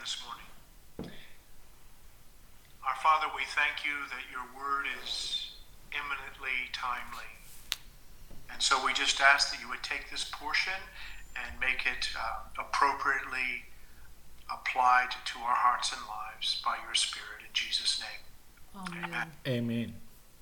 this morning. Our Father, we thank you that your word is eminently timely. And so we just ask that you would take this portion and make it appropriately applied to our hearts and lives by your Spirit. In Jesus' name. Amen. Amen.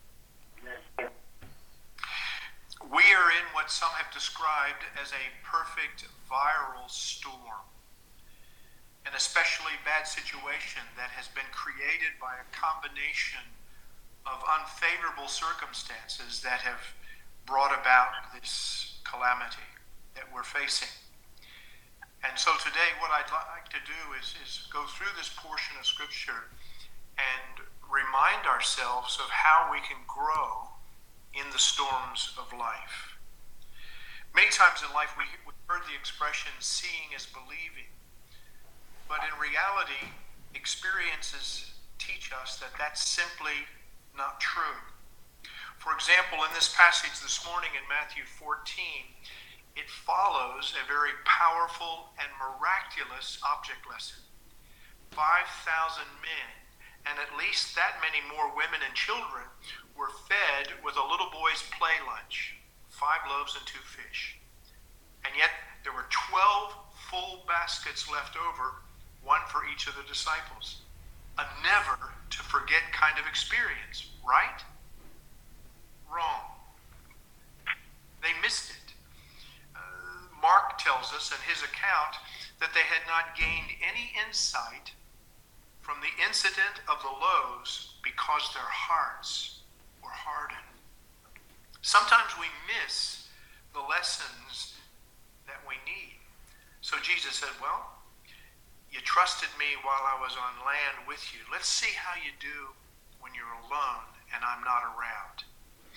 We are in what some have described as a perfect viral storm, an especially bad situation that has been created by a combination of unfavorable circumstances that have brought about this calamity that we're facing. And so today what I'd like to do is go through this portion of Scripture and remind ourselves of how we can grow in the storms of life. Many times in life we heard the expression, seeing is believing. But in reality, experiences teach us that that's simply not true. For example, in this passage this morning in Matthew 14, it follows a very powerful and miraculous object lesson. 5,000 men and at least that many more women and children were fed with a little boy's play lunch, 5 loaves and 2 fish. And yet there were 12 full baskets left over, one for each of the disciples. A never to forget kind of experience, right? Wrong. They missed it. Mark tells us in his account that they had not gained any insight from the incident of the loaves because their hearts were hardened. Sometimes we miss the lessons that we need. So Jesus said, well, you trusted me while I was on land with you. Let's see how you do when you're alone and I'm not around.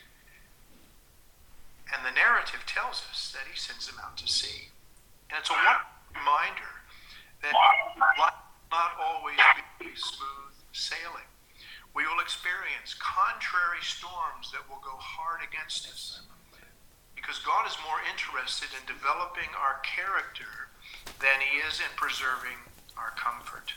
And the narrative tells us that he sends them out to sea. And it's a wonderful reminder that life will not always be smooth sailing. We will experience contrary storms that will go hard against us, because God is more interested in developing our character than he is in preserving our comfort.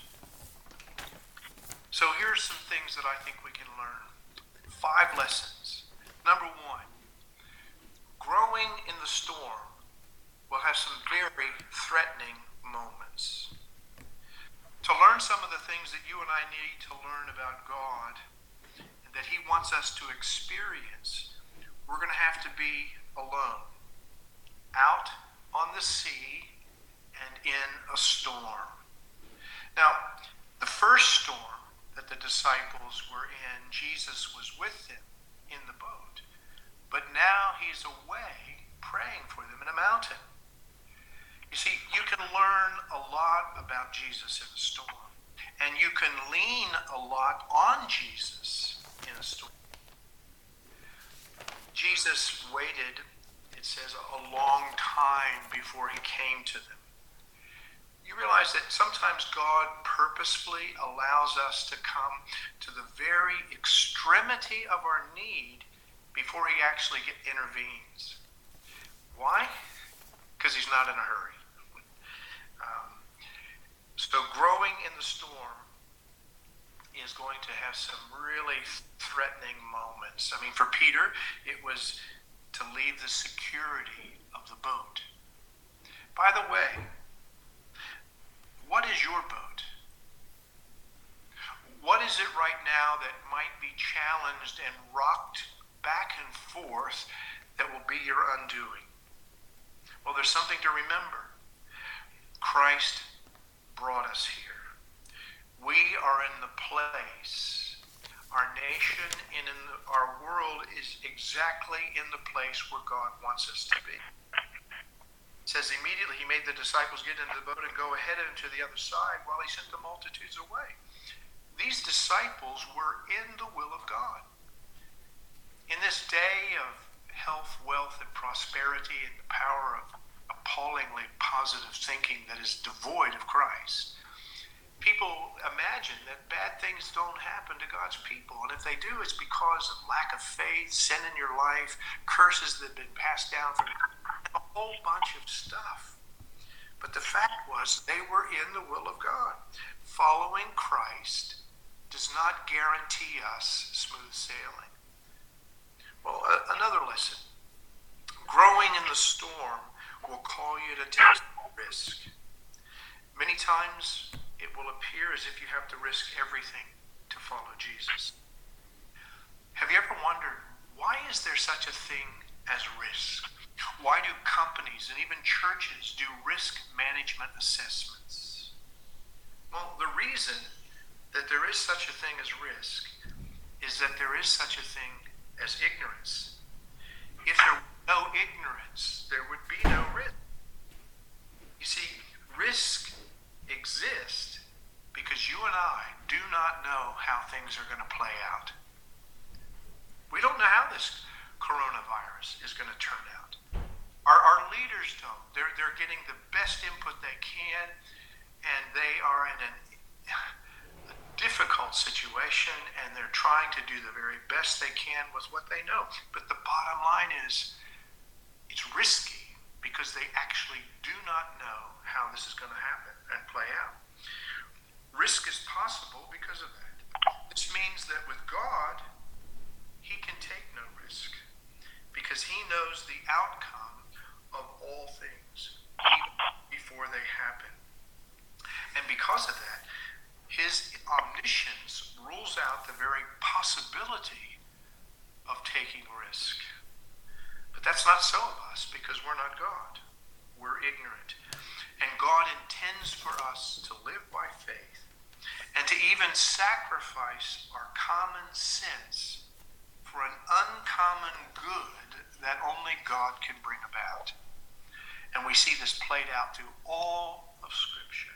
So here's some things that I think we can learn. 5 lessons. Number 1, growing in the storm will have some very threatening moments. To learn some of the things that you and I need to learn about God and that he wants us to experience, we're going to have to be alone, out on the sea and in a storm. Now, the first storm that the disciples were in, Jesus was with them in the boat. But now he's away praying for them in a mountain. You see, you can learn a lot about Jesus in a storm. And you can lean a lot on Jesus in a storm. Jesus waited, it says, a long time before he came to them. You realize that sometimes God purposefully allows us to come to the very extremity of our need before he actually intervenes. Why? Because he's not in a hurry. So growing in the storm is going to have some really threatening moments. I mean, for Peter, it was to leave the security of the boat. By the way, what is your boat? What is it right now that might be challenged and rocked back and forth that will be your undoing? Well, there's something to remember. Christ brought us here. We are in the place. Our nation and our world is exactly in the place where God wants us to be. It says immediately he made the disciples get into the boat and go ahead and to the other side while he sent the multitudes away. These disciples were in the will of God. In this day of health, wealth, and prosperity, and the power of appallingly positive thinking that is devoid of Christ, people imagine that bad things don't happen to God's people. And if they do, it's because of lack of faith, sin in your life, curses that have been passed down from a whole bunch of stuff. But the fact was, because they were in the will of God. Following Christ does not guarantee us smooth sailing. Well, another lesson. Growing in the storm will call you to take risk. Many times it will appear as if you have to risk everything to follow Jesus. Have you ever wondered, why is there such a thing as risk? Why do companies and even churches do risk management assessments? Well, the reason that there is such a thing as risk is that there is such a thing as ignorance. If there were no ignorance, there would be no risk. You see, risk exists because you and I do not know how things are going to play out. We don't know how this coronavirus is going to turn out. Our leaders don't. They're getting the best input they can, and they are in a difficult situation, and they're trying to do the very best they can with what they know. But the bottom line is, it's risky because they actually do not know how this is going to happen and play out. Risk is possible because of that. This means that with God, he can take no risk because he knows the outcome of all things even before they happen. And because of that, his omniscience rules out the very possibility of taking risk. But that's not so of us because we're not God. We're ignorant. And God intends for us to live by faith and to even sacrifice our common sense for an uncommon good that only God can bring about. And we see this played out through all of Scripture.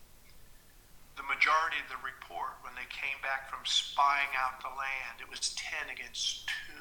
The majority of the report, when they came back from spying out the land, it was 10 against 2.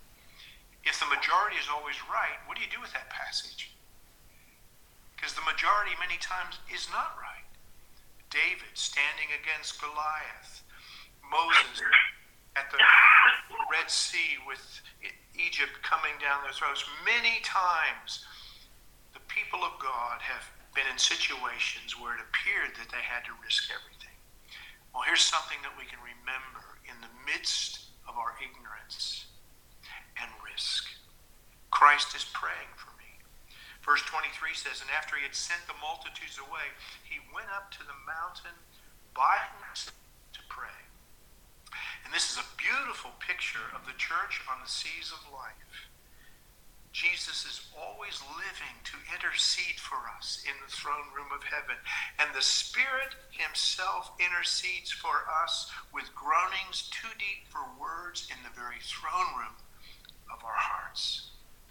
If the majority is always right, what do you do with that passage? Because the majority many times is not right. David standing against Goliath. Moses at the Red Sea with Egypt coming down their throats. Many times the people of God have been in situations where it appeared that they had to risk everything. Well, here's something that we can remember in the midst of our ignorance and risk. Christ is praying for me. Verse 23 says, and after he had sent the multitudes away, he went up to the mountain by himself to pray. And this is a beautiful picture of the church on the seas of life. Jesus is always living to intercede for us in the throne room of heaven. And the Spirit himself intercedes for us with groanings too deep for words in the very throne room of our hearts.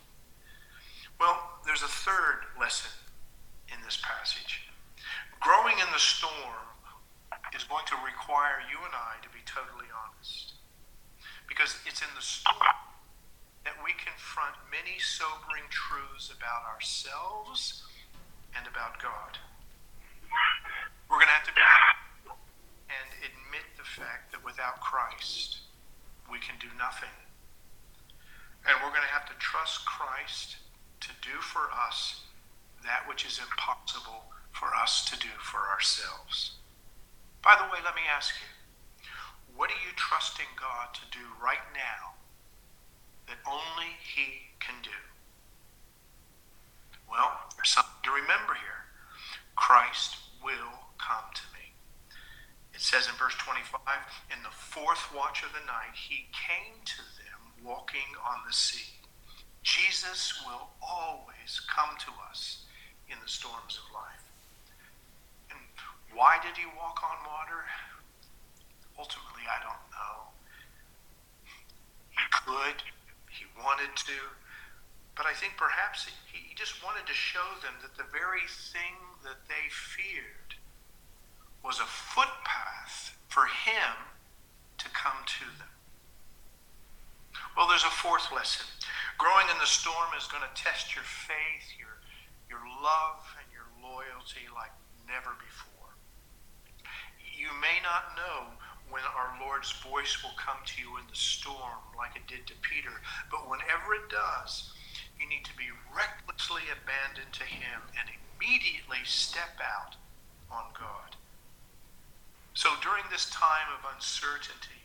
Well, there's a third lesson in this passage. Growing in the storm is going to require you and I to be totally honest. Because it's in the storm that we confront many sobering truths about ourselves and about God. We're going to have to be honest and admit the fact that without Christ, we can do nothing. And we're going to have to trust Christ to do for us that which is impossible for us to do for ourselves. By the way, let me ask you, what are you trusting God to do right now that only he can do? Well, there's something to remember here. Christ will come to me. It says in verse 25, in the fourth watch of the night, he came to them walking on the sea. Jesus will always come to us in the storms of life. And why did he walk on water? Ultimately, I don't know. He could. He wanted to, but I think perhaps he just wanted to show them that the very thing that they feared was a footpath for him to come to them. Well, there's a fourth lesson. Growing in the storm is going to test your faith, your love, and your loyalty like never before. You may not know when our Lord's voice will come to you in the storm like it did to Peter. But whenever it does, you need to be recklessly abandoned to him and immediately step out on God. So during this time of uncertainty,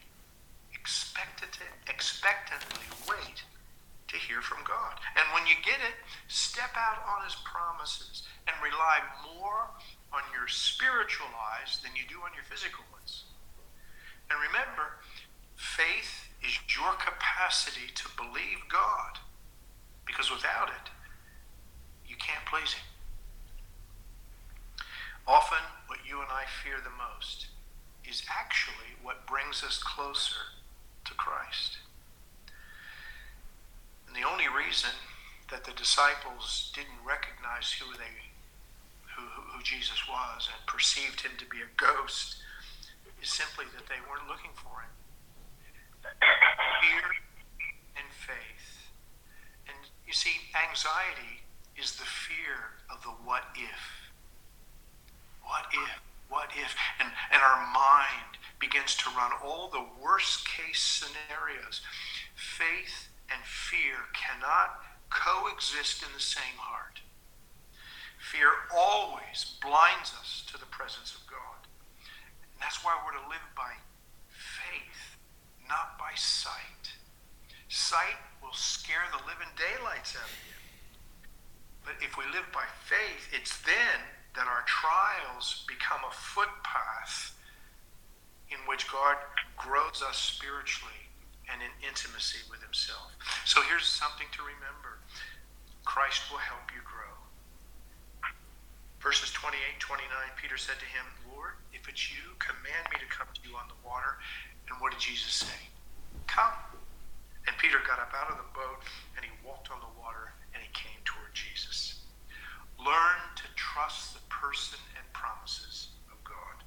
expectantly wait to hear from God. And when you get it, step out on his promises and rely more on your spiritual eyes than you do on your physical ones. And remember, faith is your capacity to believe God, because without it, you can't please him. Often, what you and I fear the most is actually what brings us closer to Christ. And the only reason that the disciples didn't recognize who Jesus was and perceived him to be a ghost is simply that they weren't looking for him. Fear and faith. And you see, anxiety is the fear of the what if. What if? What if? And our mind begins to run all the worst case scenarios. Faith and fear cannot coexist in the same heart. Fear always blinds us to the presence of God. And that's why we're to live by faith, not by sight. Sight will scare the living daylights out of you. But if we live by faith, it's then that our trials become a footpath in which God grows us spiritually and in intimacy with himself. So here's something to remember. Christ will help you grow. Verses 28, 29, Peter said to him, Lord, if it's you, command me to come to you on the water. And what did Jesus say? Come. And Peter got up out of the boat and he walked on the water and he came toward Jesus. Learn to trust the person and promises of God.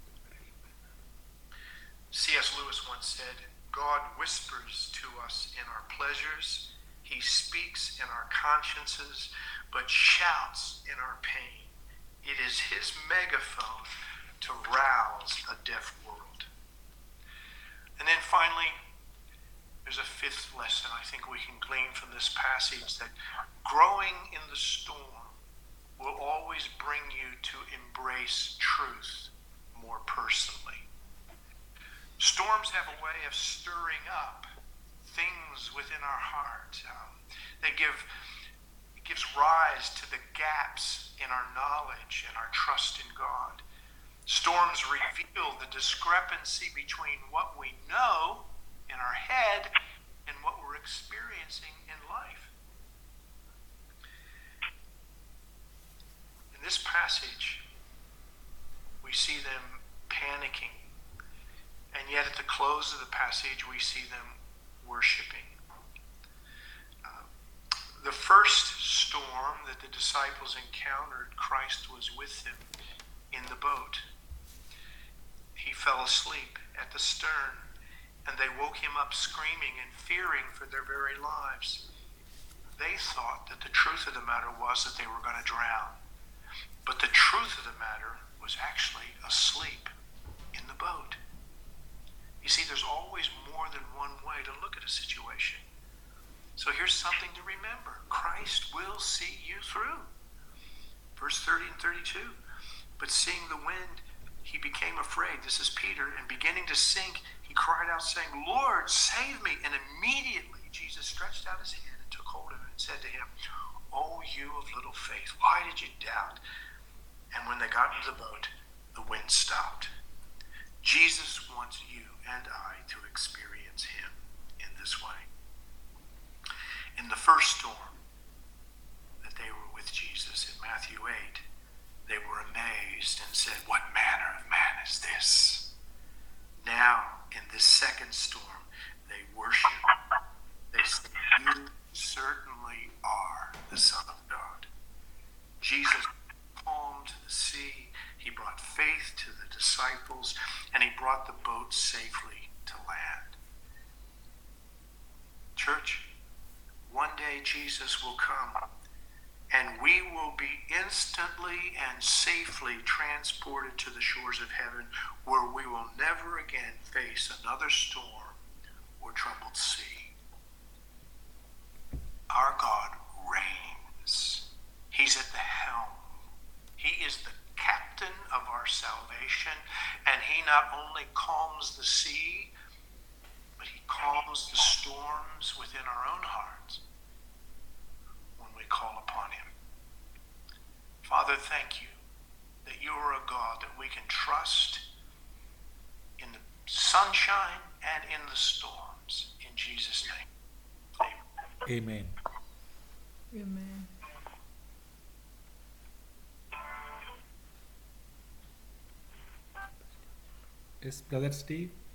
C.S. Lewis once said, God whispers to us in our pleasures, he speaks in our consciences, but shouts in our pain. It is his megaphone to rouse a deaf world. And then finally, there's a fifth lesson I think we can glean from this passage, that growing in the storm will always bring you to embrace truth more personally. Storms have a way of stirring up things within our heart. It gives rise to the gaps in our knowledge and our trust in God. Storms reveal the discrepancy between what we know in our head and what we're experiencing in life. In this passage, we see them panicking, and yet at the close of the passage, we see them worshiping. The first storm that the disciples encountered, Christ was with them in the boat. He fell asleep at the stern, and they woke him up screaming and fearing for their very lives. They thought that the truth of the matter was that they were going to drown. But the truth of the matter was actually asleep in the boat. You see, there's always more than one way to look at a situation. So here's something to remember. Christ will see you through. Verse 30 and 32. But seeing the wind, he became afraid. This is Peter. And beginning to sink, he cried out, saying, Lord, save me. And immediately Jesus stretched out his hand and took hold of him and said to him, O you of little faith, why did you doubt? And when they got into the boat, the wind stopped. Jesus wants you and I to experience him in this way. In the first storm that they were with Jesus in Matthew 8, they were amazed and said, what manner of man is this? Now, in this second storm, they worship. They say, you certainly are the Son of God. Jesus calmed the sea. He brought faith to the disciples, and he brought the boat safely to land. Church, one day Jesus will come, and we will be instantly and safely transported to the shores of heaven, where we will never again face another storm or troubled sea. Our God reigns. He's at the helm. He is the captain of our not only calms the sea, but he calms the storms within our own hearts when we call upon him. Father, thank you that you are a God that we can trust in the sunshine and in the storms. In Jesus' name, amen. Amen. Amen. Yes, Brother Steve.